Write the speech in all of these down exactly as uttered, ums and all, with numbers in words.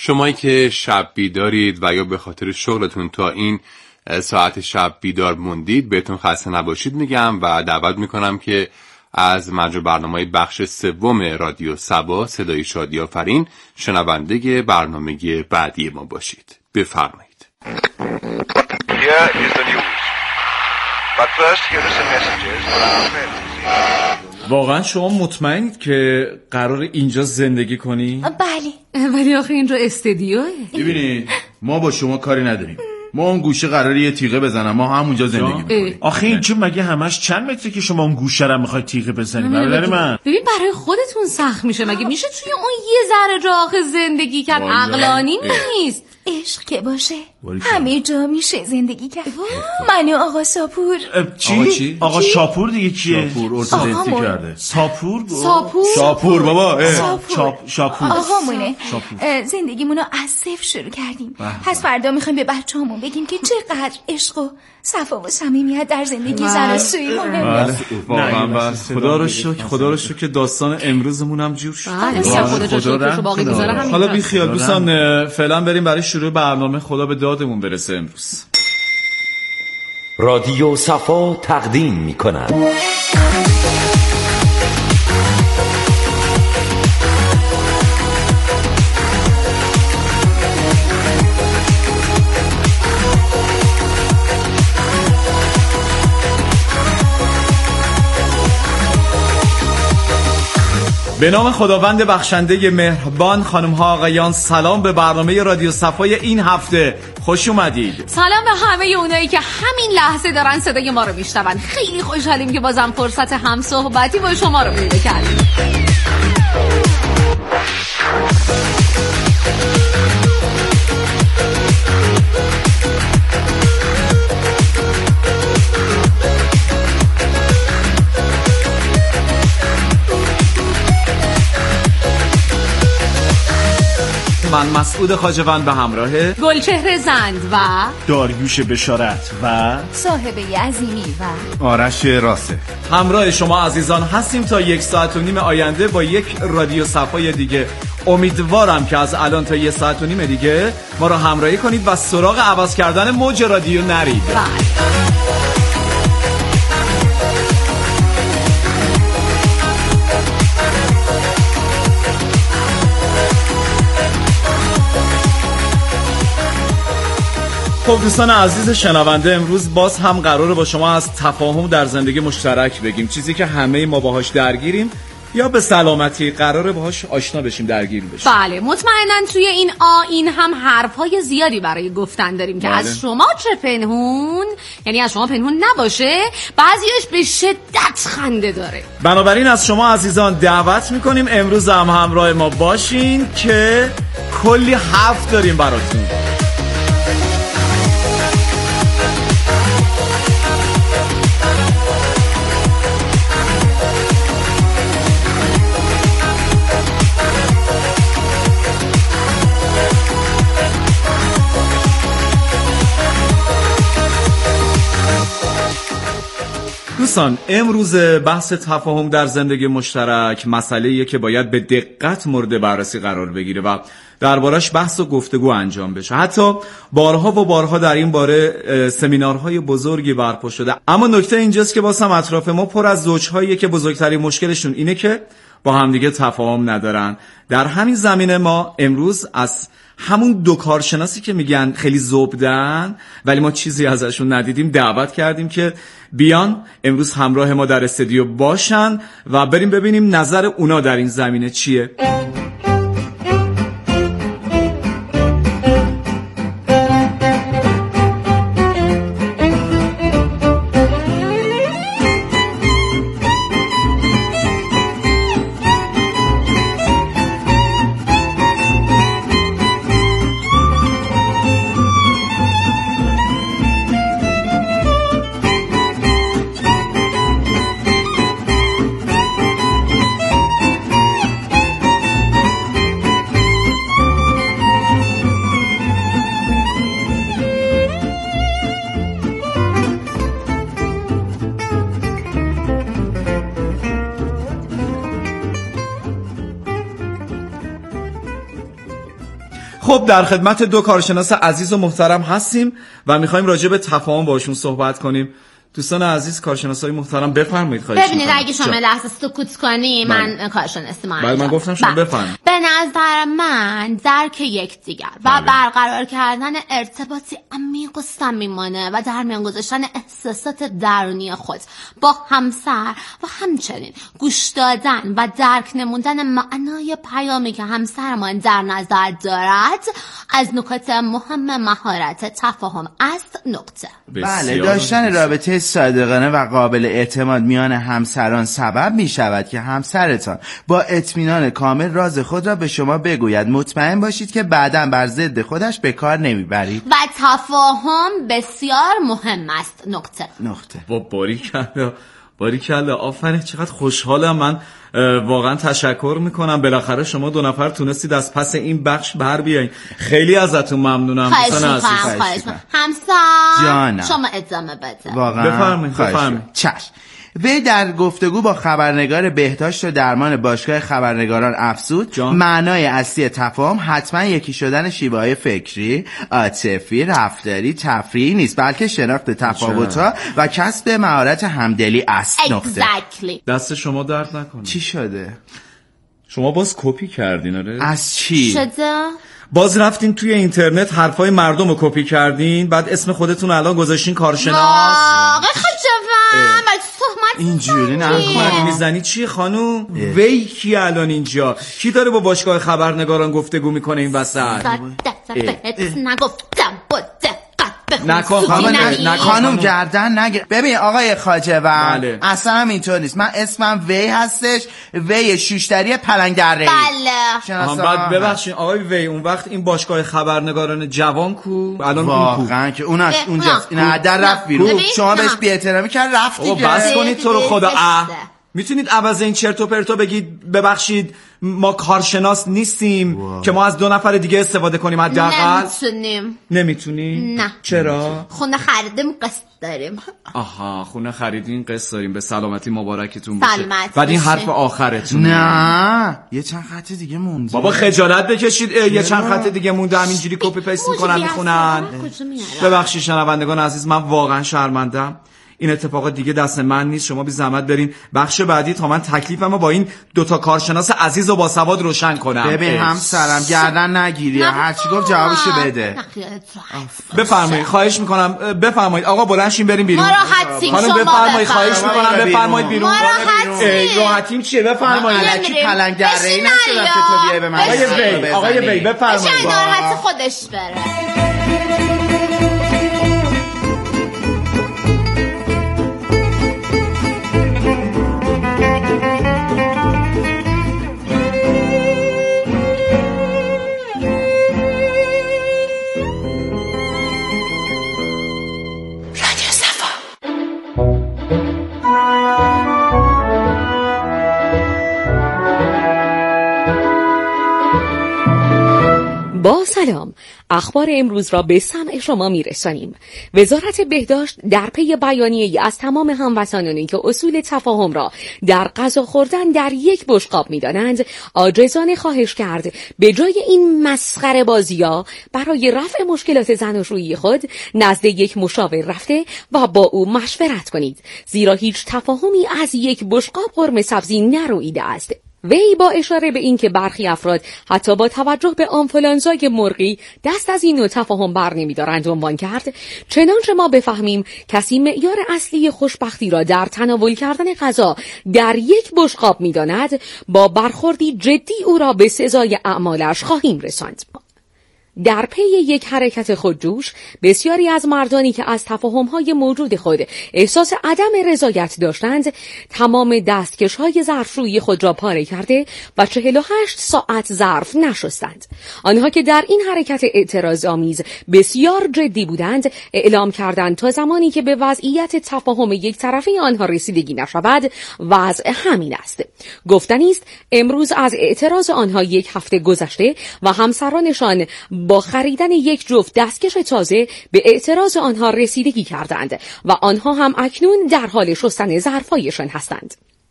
شمایی که شب بیدارید و یا به خاطر شغلتون تا این ساعت شب بیدار موندید بهتون خسته نباشید میگم و دعوت میکنم که از مجموع برنامه‌های بخش سوم رادیو صبا صدای شادی آفرین شنونده برنامه بعدی ما باشید. بفرمایید. Here is the news. But first here are some messages for our friends. واقعا شما مطمئنید که قرار اینجا زندگی کنی؟ بله. ولی آخه این رو استدیوه. ببینید ما با شما کاری نداریم. ما اون گوشه قراره یه تیغه بزنم، ما همونجا زندگی میکنیم. آخه اینجا مگه همش چند متره که شما اون گوشه رو میخواید تیغه بزنید؟ برادر من ببین برای خودتون سخت میشه، مگه میشه توی اون یه ذره جا آخه زندگی کرد؟ عقلانی نیست. عشق که باشه همه جا میشه زندگی کرد. من و آقا ساپور. چی؟ آقا چی؟ آقا شاپور دیگه کیه؟ شاپور ارتودنسی کرده. ساپور؟ ساپور؟ شاپور بابا. شاپ شاپور. آقامونه. زندگیمونو از صفر شروع کردیم. پس فردا میخوایم به بچه‌هامون بگیم که چقدر عشق و صفا و صمیمیت در زندگی زناشویی مهمه. واقعا بس. خدا رو شکر، خدا رو شکر که داستان امروزمون هم جور شد. حالا بی خیال دوستان، فعلا بریم برای شروع برنامه. خدا به دادمون برسه. امروز رادیو صفا تقدیم می‌کند به نام خداوند بخشنده مهربان. خانم ها آقایان، سلام به برنامه رادیو صفای این هفته. خوش اومدید. سلام به همه اونایی که همین لحظه دارن صدای ما رو میشنون. خیلی خوشحالیم که بازم فرصت همصحبتی با شما رو پیدا کردیم. من مسعود خواجه‌وند به همراه گلچهره زند و داریوش بشارت و صاحبه عظیمی و آرش راسه همراه شما عزیزان هستیم تا یک ساعت و نیم آینده با یک رادیو صفای دیگه. امیدوارم که از الان تا یک ساعت و نیم دیگه ما رو همراهی کنید و سراغ عوض کردن موج رادیو نرید. خب دوستان عزیز شنونده، امروز باز هم قراره با شما از تفاهم در زندگی مشترک بگیم، چیزی که همه ما باهاش درگیریم یا به سلامتی قراره باهاش آشنا بشیم، درگیر بشیم. بله مطمئناً توی این آیین هم حرفای زیادی برای گفتن داریم که بله. از شما چه پنهون، یعنی از شما پنهون نباشه، بعضیش به شدت خنده داره. بنابراین از شما عزیزان دعوت میکنیم امروز هم همراه ما باشین که کلی حرف داریم براتون. دوستان امروز بحث تفاهم در زندگی مشترک مسئله‌ایه که باید به دقت مورد بررسی قرار بگیره و دربارش بحث و گفتگو انجام بشه. حتی بارها و بارها در این باره سمینارهای بزرگی برپا شده، اما نکته اینجاست که بازم اطراف ما پر از زوجهاییه که بزرگترین مشکلشون اینه که با همدیگه تفاهم ندارن. در همین زمینه ما امروز از همون دو کارشناسی که میگن خیلی زبدن ولی ما چیزی ازشون ندیدیم دعوت کردیم که بیان امروز همراه ما در استودیو باشن و بریم ببینیم نظر اونا در این زمینه چیه. خب در خدمت دو کارشناس عزیز و محترم هستیم و میخوایم راجع به تفاهم باشون صحبت کنیم. دوستان عزیز، کارشناسای محترم بفرمایید. خواهش ببینید اگه شما لحظه سکوت کنی من کارشناسی ما بعد من گفتم شما بفرمایید. به نظر من درک یکدیگر و برقرار کردن ارتباطی عمیق و صمیمانه و در میان گذاشتن احساسات درونی خود با همسر و همچنین گوش دادن و درک نمودن معنای پیامی که همسرمان در نظر دارد از نکات مهم مهارت تفاهم است. نقطه. بله، داشتن رابطه صادقانه و قابل اعتماد میان همسران سبب می شود که همسرتان با اطمینان کامل راز خود را به شما بگوید. مطمئن باشید که بعداً بر ضد خودش به کار نمیبرید. و تفاهم بسیار مهم است. نقطه. نقطه. با باریکلا باریکلا آفرین، چقدر خوشحالم. من واقعا تشکر میکنم، بالاخره شما دو نفر تونستید از پس این بخش بر بیاین. خیلی ازتون ممنونم. خواهش میکنم. خواهش میکنم. همسر شما ادامه بده. واقعا بفرمایید بفرمایید. چشم. وی در گفتگو با خبرنگار بهداشت و درمان باشگاه خبرنگاران افزود معنای اصلی تفاهم حتما یکی شدن شیوه‌های فکری، عاطفی، رفتاری، تفریحی نیست، بلکه شناخت تفاوت‌ها و کسب مهارت همدلی است. نقطه. exactly. دست شما درد نکنه. چی شده؟ شما باز کپی کردین؟ آره. از چی؟ شده؟ باز رفتین توی اینترنت حرفای مردم رو کپی کردین، بعد اسم خودتون الان گذاشتین کارشناس. واقعا خجالتم. اینجوری نکنی. میزنی چی خانوم؟ وی کی الان اینجا؟ کی داره با باشگاه خبرنگاران گفتگو میکنه این وسط؟ نگفتم با دقت نکن خانم، خانم گردن نگیر. ببین آقای خواجه و بله. اصلا هم اینطور نیست. من اسمم وی هستش، وی شوشتری پلنگ دره. بله. بعد ببخشید آقای وی، اون وقت این باشگاه خبرنگاران جوان کو؟ الان واقعا که اونش اونجاست. این در رفت بیرون. شما بهش بی‌احترامی کرد رفت دیگه. بس کنید تو رو خدا. اه میتونید عوض این چرت و پرتو بگید ببخشید ما کارشناس نیستیم واو. که ما از دو نفر دیگه استفاده کنیم حداقل؟ نمیتونیم. نمیتونی؟ نه. چرا؟ خونه خریدیم قسط داریم. آها، خونه خریدین قسط داریم. به سلامتی مبارکتون باشه. سلامت. بعد این حرف آخرتون. نه یه چند خط دیگه مونده. بابا خجالت بکشید. یه چند خط دیگه مونده، همینجوری کپی پیست میکنن میخونن. ببخشید شنوندگان عزیز، من واقعا شرمندم. این اتفاقات دیگه دست من نیست. شما بی زحمت برین بخش بعدی تا من تکلیفمو با این دوتا کارشناس عزیز و باسواد روشن کنم. ببین همسرم گردن نگیری، هر چی گفت جوابشو بده. بفرمایید، خواهش میکنم بفرمایید. آقا بلند شین بریم بیرون. ما راحتیم. خانم بفرمایید، خواهش میکنم بفرمایید بیرون. ما راحتیم. راحتیم چیه؟ بفرمایید. الکی پلنگ دره ای نشدم که تو بیای به من. آقای وی، آقای وی بفرمایید. راحت خودش بره. با سلام، اخبار امروز را به سمع شما میرسانیم. وزارت بهداشت در پی بیانیه‌ای از تمام هموطنانی که اصول تفاهم را در غذا خوردن در یک بشقاب می‌دانند، عاجزانه خواهش کرد به جای این مسخره بازی‌ها برای رفع مشکلات زناشویی خود نزد یک مشاور رفته و با او مشورت کنید، زیرا هیچ تفاهمی از یک بشقاب قرمه سبزی نرویده است. وی با اشاره به این که برخی افراد حتی با توجه به آنفولانزای مرغی دست از این نوع تفاهم بر نمی‌دارند عنوان کرد، چنانچه ما بفهمیم کسی معیار اصلی خوشبختی را در تناول کردن غذا در یک بشقاب می‌داند، با برخوردی جدی او را به سزای اعمالش خواهیم رساند. در پی یک حرکت خودجوش، بسیاری از مردانی که از تفاهم‌های موجود خود احساس عدم رضایت داشتند، تمام دستکش‌های ظرفشویی خود را پاره کرده و چهل و هشت ساعت ظرف نشستند. آنها که در این حرکت اعتراض‌آمیز بسیار جدی بودند، اعلام کردند تا زمانی که به وضعیت تفاهم یک طرفه آنها رسیدگی نشود، وضع همین است. گفتنی است امروز از اعتراض آنها یک هفته گذشته و همسرانشان با خریدن یک جفت دستکش تازه به اعتراض آنها رسیدگی کردند و آنها هم اکنون در حال شستن ظرفایشان هستند.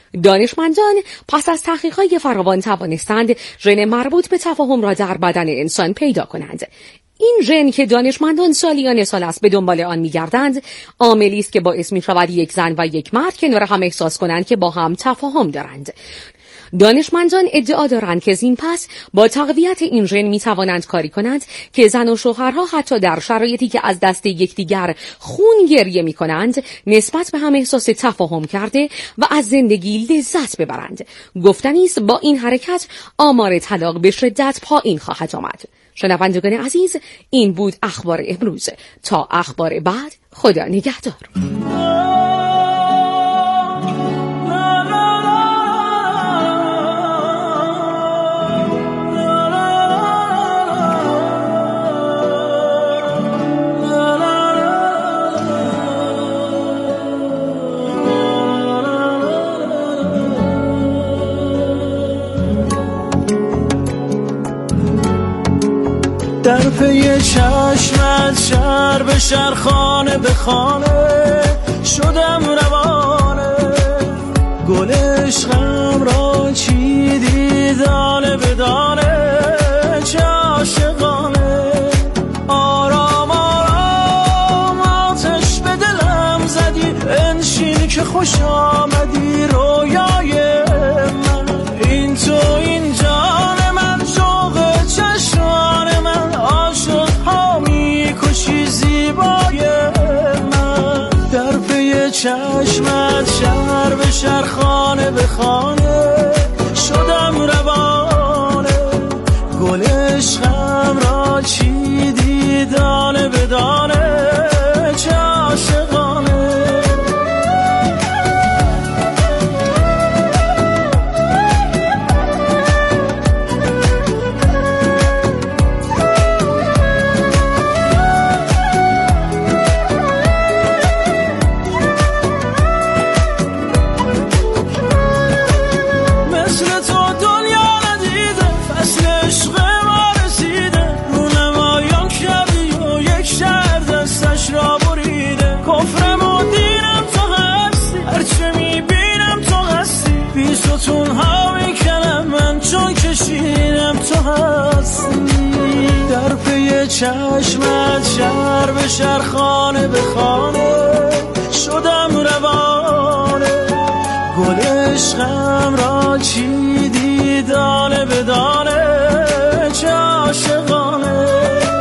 دانشمندان پس از تحقیقات فراوان توانستند ژن مربوط به تفاهم را در بدن انسان پیدا کنند. این ژن که دانشمندان سالیان سال است به دنبال آن می‌گردند، عاملی است که باعث می‌شود یک زن و یک مرد کنار هم احساس کنند که با هم تفاهم دارند. دانشمندان ادعا دارند که زین پس با تقویت این ژن می‌توانند کاری کنند که زن و شوهرها حتی در شرایطی که از دست یکدیگر خون گریه می‌کنند نسبت به هم احساس تفاهم کرده و از زندگی لذت ببرند. گفتنی است با این حرکت آمار طلاق به شدت پایین خواهد آمد. شنوندگان عزیز، این بود اخبار امروز. تا اخبار بعد، خدا نگهدار. در پی چشمت شهر به شهر خانه به خانه شدم روانه، گل عشقم را چیدی دانه به دانه، چه عاشقانه. آرام آرام آتش به دلم زدی، انشین که خوش آمدی رویای من. این تو این جان من، شوق چشمان من، عاشق ها میکشی زیبای من. در پی چشمت شهر به شهر خانه به خانه شدم روانه، گل عشقم را چیدی دانه به دانه، چه عاشقانه. در پی چشمت شهر به شهر خانه به خانه شدم روانه، گل عشقم را چیدی دانه به دانه، چه عاشقانه.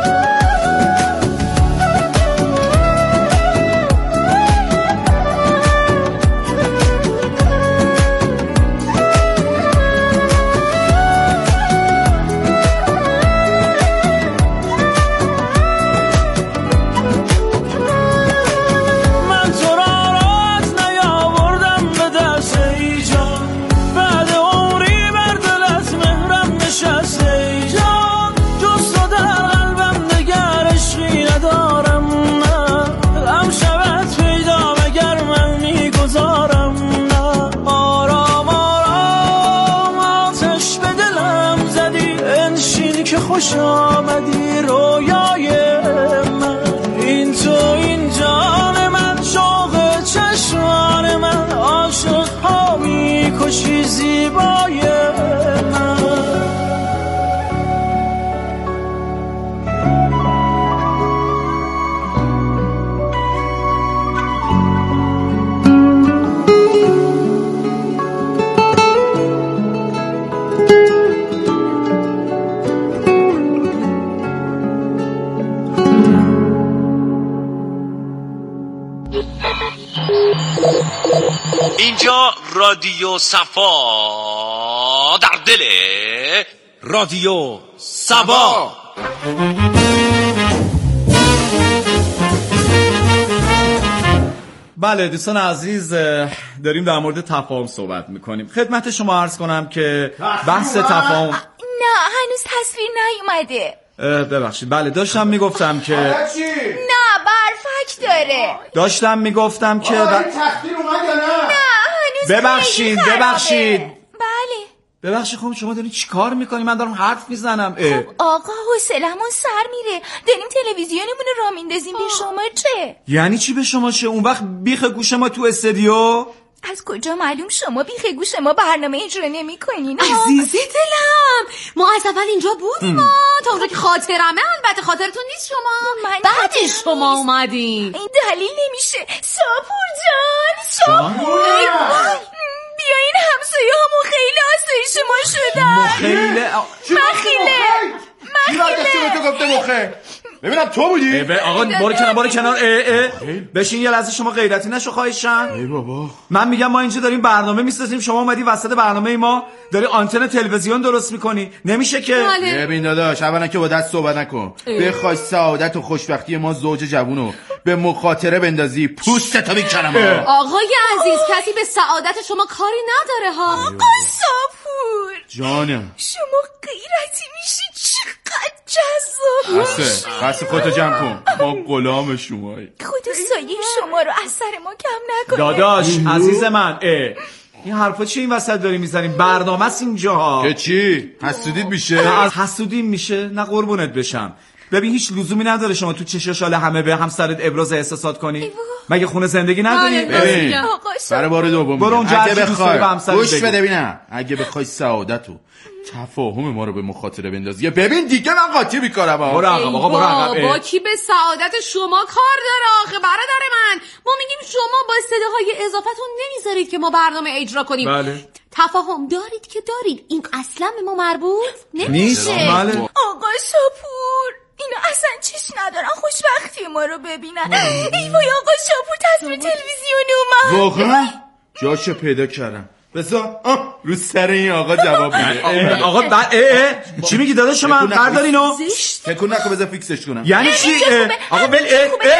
خوش آمدی رویای من. این تو این جان من، شوق چشمان من، عاشق ها میکشی زیبای من. اینجا رادیو صفا در دل رادیو صبا. بله دوستان عزیز، داریم در مورد تفاهم صحبت میکنیم. خدمت شما عرض کنم که بحث تفاهم نه هنوز تصویر نیومده. ببخشید، بله داشتم میگفتم که نه برفک داره. داشتم میگفتم که ب... تصویر اومد یا نه؟ نه هنوز ببخشید ببخشید بله ببخشید. خب شما دارین چی کار میکنی؟ من دارم حرف میزنم. خب آقا حوصلمون سر میره، داریم تلویزیونمون رو را میندازیم. به شما چه؟ یعنی چی به شما چه؟ اون وقت بیخ گوش ما تو استودیو از کجا معلوم شما بیخیگو شما برنامه اجرا نمی‌کنین؟ عزیز دلم ما از اول اینجا بودیم تا اونجا که خاطرمه. البته خاطرتون نیست شما بعد شما اومدین. این دلیل نمیشه. ساپور جان ساپور بیاین همسایه همون خیلی آسایش ما شدن. مخیله مخیله مخیله تو گفته مخه. ببینم تو بودی؟ آقا بارو کنار بارو کنار اه اه بشین یه لحظه. شما غیرتی نشو خواهشم. ای بابا من میگم ما اینجا داریم برنامه میسازیم، شما اومدی وسط برنامه ما داری آنتن تلویزیون درست میکنی. نمیشه که. ببین داداش اولا که با دست صحبت نکن. بخوای سعادت و خوشبختی ما زوج جوونو به مخاطره بندازی پوستتو میکنم. آقای عزیز کسی به سعادت شما کاری نداره ها. آقا ساپور جانم شما غیرتی میشی. چقدر جذاب. بسه بسه خودتو جمع کن. ما غلام شمایی. خدا سایه شما رو از سر ما کم نکنه. داداش عزیز من اه این حرفا چی این وسط داری میزنیم؟ برنامه است اینجا. که چی؟ حسودیت میشه؟ نه از حسودیم میشه نه قربونت بشم. ببین هیچ لزومی نداره شما تو چشاشال همه به همسرت ابراز احساسات کنی. مگه خونه زندگی نداری؟ ببین برای بار دوم برو اونجا اگه بخوای گوش بده بده ببینم اگه بخوای سعادتو تفاهم ما رو به مخاطره بندازی ببین دیگه من قاطی میکنم. برو عقب آقا برو عقب. با کی به سعادت شما کار داره آخه برادر من؟ ما میگیم شما با صداهای اضافتون نمیذارید که ما برنامه اجرا کنیم. بله. تفاهم دارید که دارید. این اصلا به ما مربوط نمیشه. بله. آقا شاپور اینا اصلا چش ندارن خوشبختی ما رو ببینن. ای وای آقا شاپور تصویر تلویزیونی اومد. واقعا جاشو پیدا کردم. بذار رو سر این آقا جواب میده. آقا بعد چی میگی داداش من؟ بردار اینو. تکون نکن بذار فیکسش کنم. یعنی چی؟ آقا ول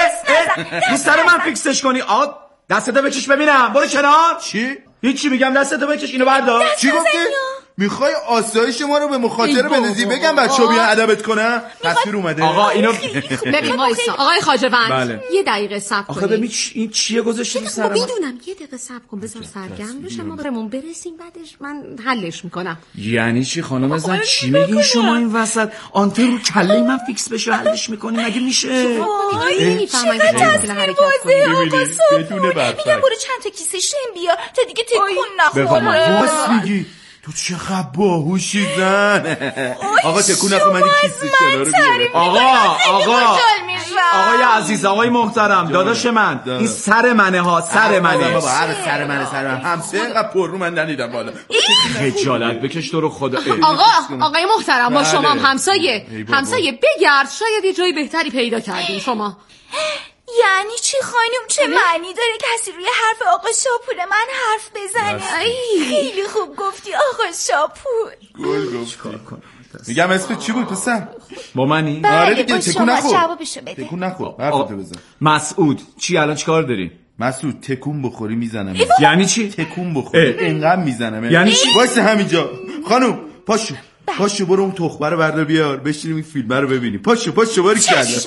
این سر من فیکسش کنی. آقا دستتو بکش ببینم. برو کنار. چی؟ هیچی میگم دستتو بکش اینو بردار. چی گفتی؟ میخوای آسایش ما رو به مخاطره بندازی؟ بگم بچه‌ها بیا ادبت کنن. تصویر اومده. آقا اینو ببین وایسا آقای خواجه‌وند بله. یه دقیقه صبر کنید. آخه ببین این چیه گذاشتی رو سر من؟ میدونم یه دقیقه صبر کن بذار سرگرم بشم ما برمون برسیم بعدش من حلش میکنم. یعنی چی خانم زن چی میگین شما این وسط؟ آنتن رو کله من فیکس بشه حلش میکنی مگه میشه؟ نمیفهمن که تصویر بازه آقا بدون برفک. میگم برو چند تا کیسه شیم بیا تا دیگه تکون نخوره. راست میگی تو چقدر باهوشی زن. آقا تکون نکن من این کیسه چرا رو بیارم. آقا آقا آقای عزیز آقای محترم داداش من این سر منه ها سر منه. بابا هر سر منه سر من همسه اینقدر پر رو من ندیدم بالا. خجالت بکش تو رو خدا. آقا آقای محترم با شما هم همسایه همسایه بگرد شاید یه جای بهتری پیدا کردین شما. یعنی چی خانم؟ چه معنی داره کسی روی حرف آقا شاپور من حرف بزنه؟ خیلی خوب گفتی آقا شاپور. گل گفتی. میگم اسمت چی بود پسر؟ با منی؟ آره دیگه تکون نخور. جوابشو بده. تکون نخور. حرفتو بزن. مسعود چی الان چیکار داری؟ مسعود تکون بخوری میزنم. یعنی چی؟ تکون بخوری اینقدر میزنم. یعنی چی؟ وایس همینجا. خانم پاشو. پاشو برو اون تخمه رو بردار بیار بشینیم این فیلم رو ببینیم. پاشو پاشو باری کرده.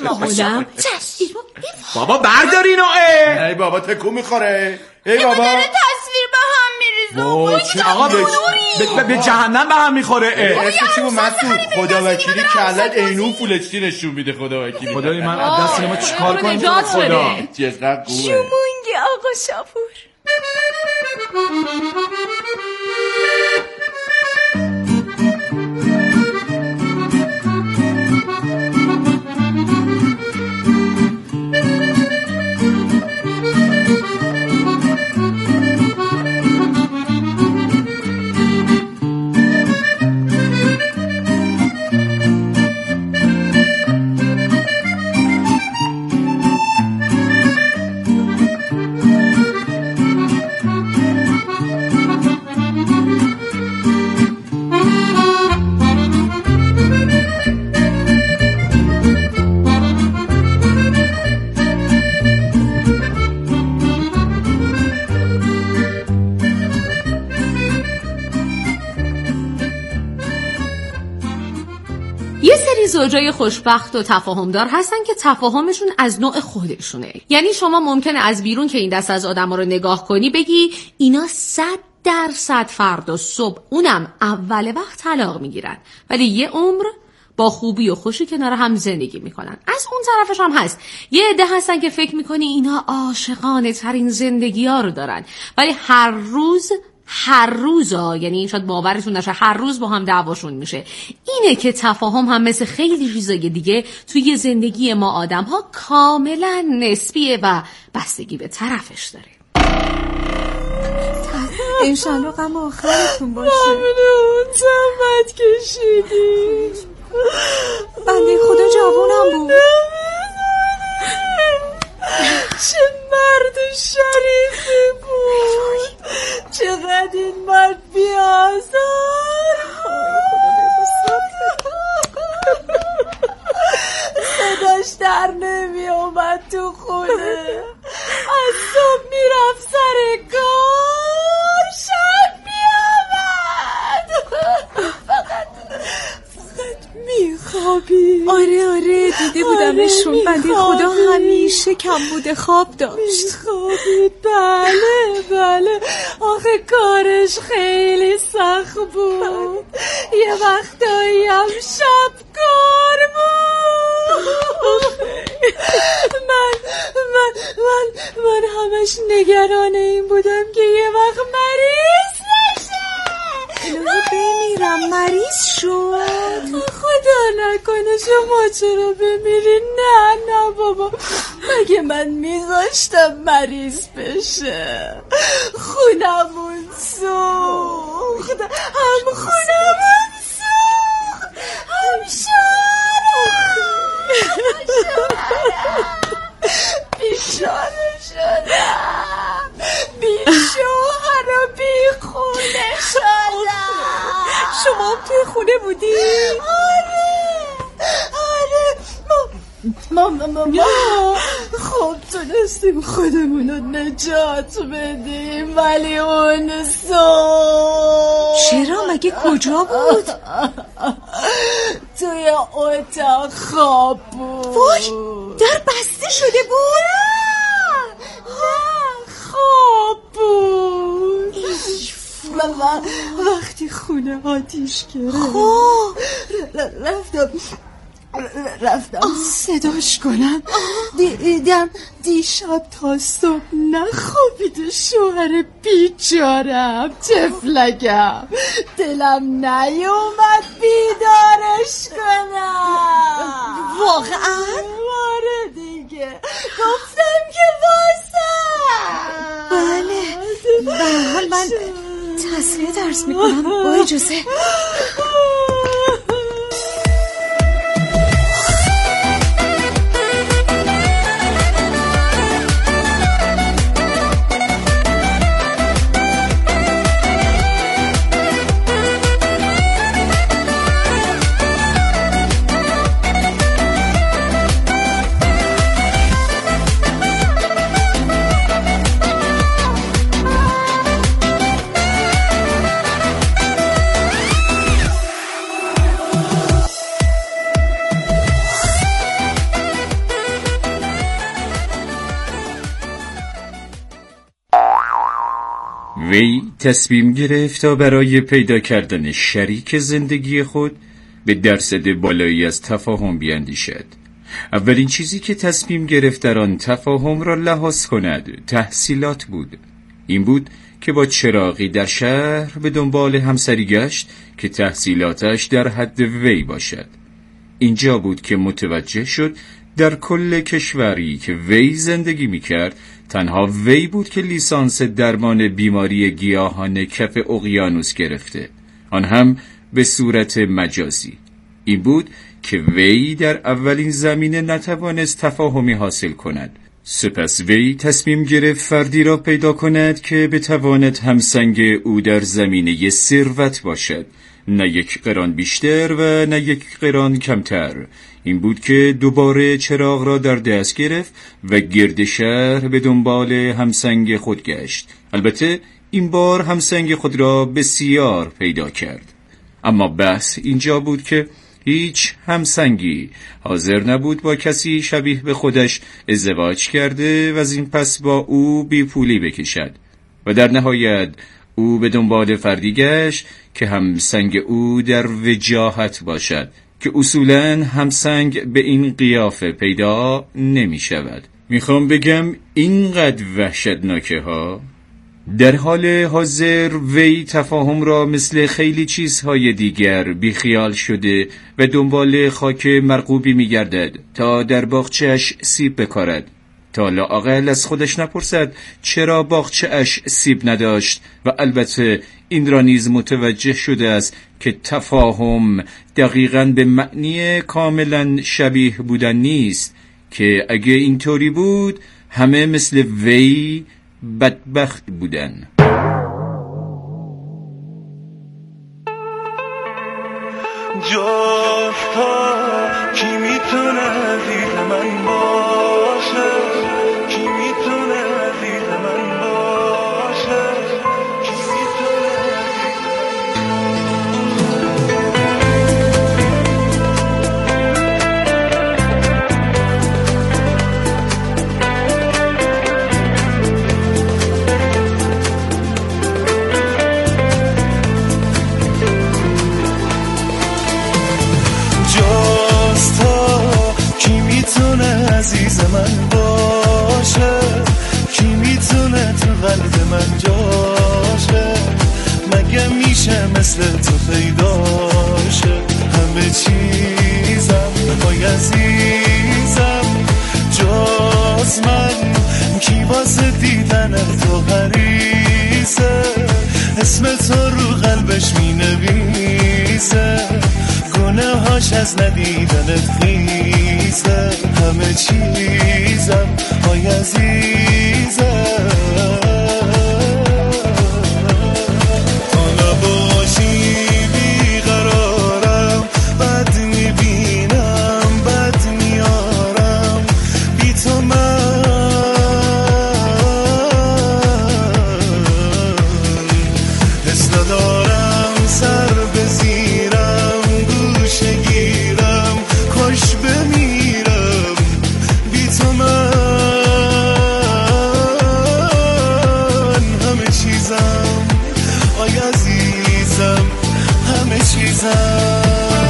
بابا بردار اینو. ای بابا تکون میخوره. ای بابا داره تصویر به هم میریزه. آقا به جهنم به هم میخوره. اسم چی بود مسعود؟ خدا وکیلی کلت اینو فول اچ دی نشون میده. خدا وکیلی خدای من از دست ما چیکار کنیم خدا. چقدر خوبه. شمونگی آقا شاپور. زوجای خوشبخت و تفاهمدار هستن که تفاهمشون از نوع خودشونه. یعنی شما ممکنه از بیرون که این دست از آدما رو نگاه کنی بگی اینا صد درصد فردا صبح اونم اول وقت طلاق میگیرن، ولی یه عمر با خوبی و خوشی کنار هم زندگی میکنن. از اون طرفش هم هست یه عده هستن که فکر میکنی اینا عاشقانه ترین زندگی ها رو دارن، ولی هر روز هر روز ها، یعنی شاید باورتون نشه، هر روز با هم دعواشون میشه. اینه که تفاهم هم مثل خیلی چیزای دیگه توی زندگی ما آدم ها کاملا نسبیه و بستگی به طرفش داره. انشالله غم آخرتون باشه. ممنون، زحمت کشیدی. بنده خدا جوانم بود. چه مرد شریفی بود، چقدر این مرد بیازار. صداش در نمی اومد تو خونه، از صبح میرفت سر کار، شب میامد فقط فقط میخوابی. آره آره دیده بودمشون. آره بنده خدا همیشه کم بوده خواب داشت. میخوابید؟ بله بله، آخه کارش خیلی سخت بود، یه وقتایی هم شب کار بود. من من من من همش نگران این بودم که یه وقت مریض نشه. الهی بمیرم مریض شد. خدا نکنه شما چرا بمیری؟ نه نه بابا، مگه من میذاشتم مریض بشه؟ خونمون سوخت، هم خونمون سوخت، هم شوهرم بیچاره شدم، بی شوهر و بی خونه شدم. شما توی خونه بودی؟ آره آره، ما ما ما ما خب تونستیم خودمون رو نجات بدیم، ولی اون صبح. چرا؟ مگه کجا بود؟ توی اتاق خواب بود. وای، در بسته شده بود؟ نه خواب بود. و وقتی خونه آتیش گرفت خب رفتم رفتم صداش کنم، دیدم دیشب تا صبح نخوابید، شوهر بیچارم تفلکم، دلم نیومد بیدارش کنم. واقعا؟ آره دیگه، گفتم که واسم. بله به هر حال من تسلیه درس میکنم با اجازه. وی تصمیم گرفت تا برای پیدا کردن شریک زندگی خود به درصد بالایی از تفاهم بیاندیشد. اولین چیزی که تصمیم گرفت در آن تفاهم را لحاظ کند تحصیلات بود. این بود که با چراغی در شهر به دنبال همسری گشت که تحصیلاتش در حد وی باشد. اینجا بود که متوجه شد در کل کشوری که وی زندگی می‌کرد تنها وی بود که لیسانس درمان بیماری گیاهان کف اقیانوس گرفته، آن هم به صورت مجازی. این بود که وی در اولین زمینه نتوانست تفاهمی حاصل کند. سپس وی تصمیم گرفت فردی را پیدا کند که بتواند همسنگ او در زمینه ثروت باشد، نه یک قران بیشتر و نه یک قران کمتر. این بود که دوباره چراغ را در دست گرفت و گرد شهر به دنبال همسنگ خود گشت. البته این بار همسنگ خود را بسیار پیدا کرد، اما بحث اینجا بود که هیچ همسنگی حاضر نبود با کسی شبیه به خودش ازدواج کرده و از این پس با او بی پولی بکشد. و در نهایت او به دنبال فردی گشت که همسنگ او در وجاهت باشد، که اصولاً همسنگ به این قیافه پیدا نمی شود. میخوام بگم اینقدر وحشتناکه ها. در حال حاضر وی تفاهم را مثل خیلی چیزهای دیگر بیخیال شده و دنبال خاک مرغوبی میگردد تا در باغچه‌اش سیب بکارد، تا لااقل از خودش نپرسد چرا باغچه‌اش سیب نداشت. و البته این را نیز متوجه شده است که تفاهم دقیقاً به معنی کاملاً شبیه بودن نیست، که اگه اینطوری بود همه مثل وی بدبخت بودن. جاستا کی میتونه دید من باشه، کی میتونه دید من باشه، کی میتونه عزیز من باشه، کی میتونه تو قلب من جاشه، مگه میشه مثل تو پیداشه. همه چیزم وای عزیزم جز من، کی واسه دیدن تو حریصه، اسم تو رو قلبش مینویسه، گناهاش از ندیدنت خیزه. همه چیزم آی عزیزم تو نباشی بیقرارم، بد میبینم بد میارم، بی تو من حس ندارم سر بزیرم، گوشه گیرم کاش بمیرم، بی تو من همه چیزم آی عزیزم همه چیزم.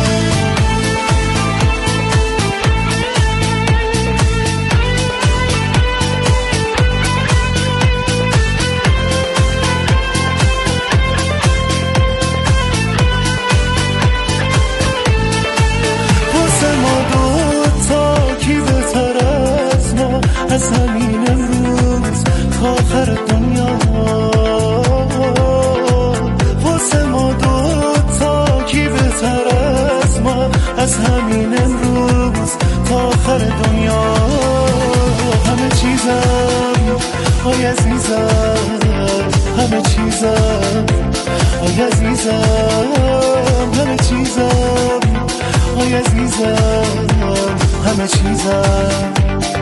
از همین امروز تا آخر دنیا، واسه ما دوتا کی بهتر از ما، از همین امروز تا آخر دنیا. همه چیزم آی عزیزم همه چیزم آی عزیزم همه چیزم آی عزیزم همه چیزم.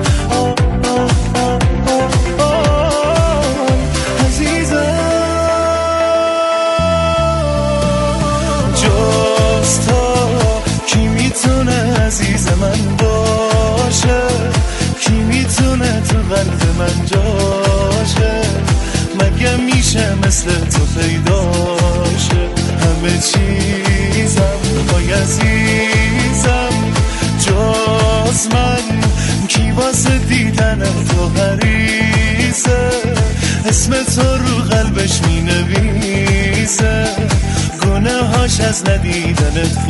عزیز من باشه، کی میتونه تو قلب من جاشه، مگه میشه مثل تو پیداشه. همه چیزم آی عزیزم جز من، کی واسه دیدن تو حریصه، اسم تو رو قلبش مینویسه، گناهاش از ندیدنت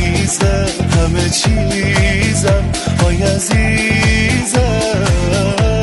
خیزه. همه چیزم آی عزیزم